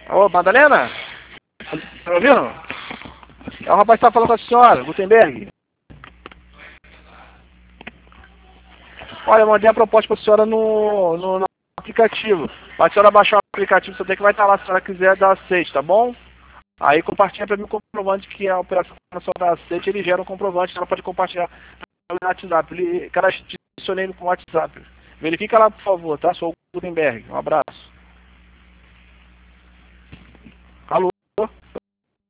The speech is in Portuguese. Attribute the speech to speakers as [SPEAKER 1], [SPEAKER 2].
[SPEAKER 1] Ô, Madalena? Tá me ouvindo? É o rapaz que tá falando com a senhora, Gutenberg. Olha, eu mandei a proposta para a senhora no aplicativo. Para a senhora baixar o aplicativo, você tem que vai estar lá se a senhora quiser dar aceite, tá bom? Aí compartilha para mim o comprovante que a operação a senhora dá aceite, ele gera um comprovante, ela pode compartilhar no WhatsApp. Cara, adicionei no WhatsApp. Verifica lá, por favor, tá? Sou o Gutenberg. Um abraço.